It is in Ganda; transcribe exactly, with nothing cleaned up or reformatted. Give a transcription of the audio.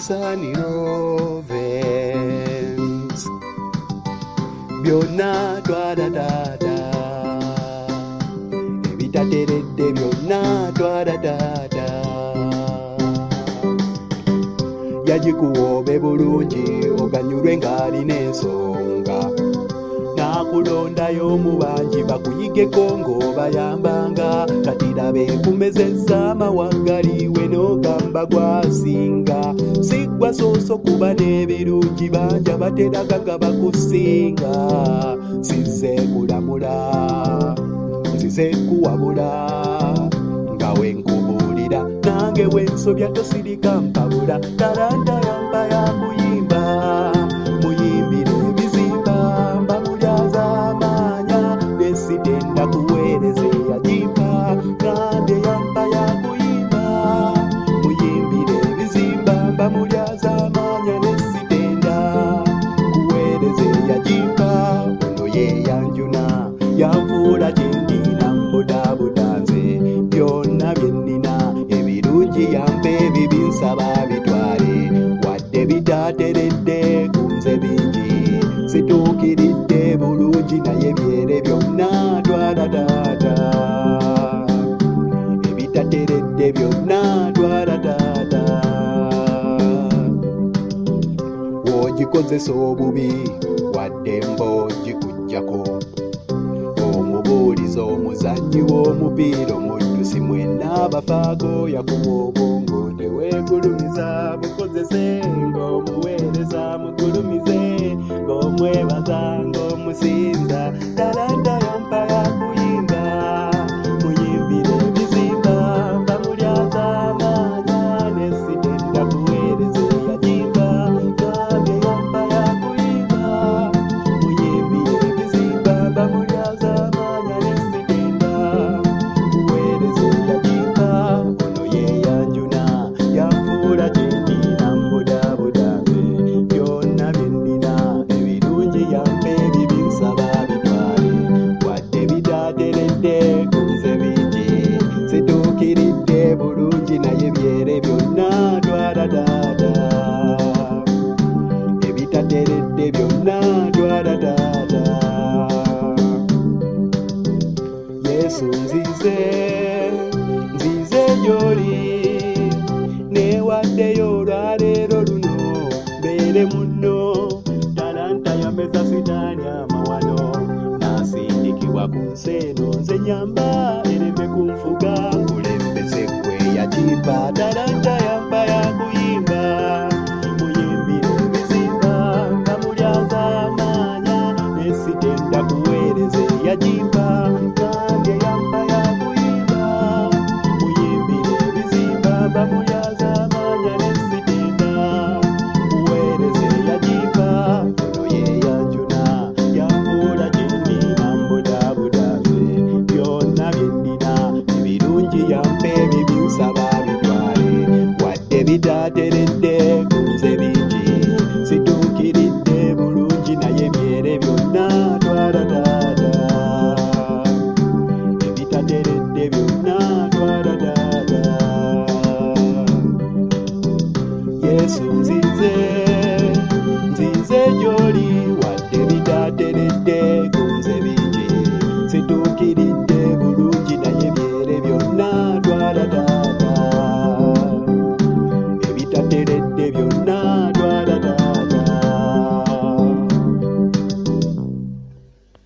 Sunny Rovens byonna twaladada ebitateredde byonna twaladada yagikuwoobe bulungi oganyulwe ng'alina ensonga nakulondayo mu bangi bakuyigeko ng'obayambanga kati labe kumezezza amawagaliwe n'ogamba gwasinga sigwa sooso kuba n'ebirungi banja bateraga nga bakusinga size kulamula nzize kuwabula nga wenkubuulira nange wensobya tosirika mpabula talanta yamba yakuyimba muyimbire ebizimba mbamulyaza amaanya nesitenda kuweereza eyagimba nande yamba yakuyimba muyimbire ebizimba mbamulyaza amaanya nesitenda kuweereza eyagimba ono yeyanjuna yanfuula gyendina mbudabuda nze byonna byennina ebirungi yampe ebibinsaba bitwale wadde bitateredde kunze bingi situukiridde bulungi naye byere byonna twala taata ebitateredde byonna twala taata w'ogikozesa obubi wadde mb'ogikuggyako omubuuliza omuzannyi w'omupiira omuddusi mwenna abafaako yakuwa obwongo teweegulumiza mukozese ng'omuweereza mugulumize ng'omwebaza ng'omusinza talanta yampa yakuyimba muyimbire ebizimba mbamulyaza amaanya nesitenda kuweereza eyagimba nande yampa yakuyimba muyimbire ebizimba mbamulyaza amaanya nesitenda kuweereza eyagimba ono yeyanjuna yanfuula gyendina mbudabuda nze byonna byennina ebirungi yampa ebibinsaba bitwale wadde bitateredde kunze bingi situukiridde bulungi naye byere byonna twala taata ebitateredde byonna twala taata yesu nzize nzize gy'oli newaddeyo olwaleero luno mbeere munno talanta yambeza sitaani amawano nasindikibwa ku nsi eno nze nyamba ereme kunfuga nkulembeze gwe yagimba talanta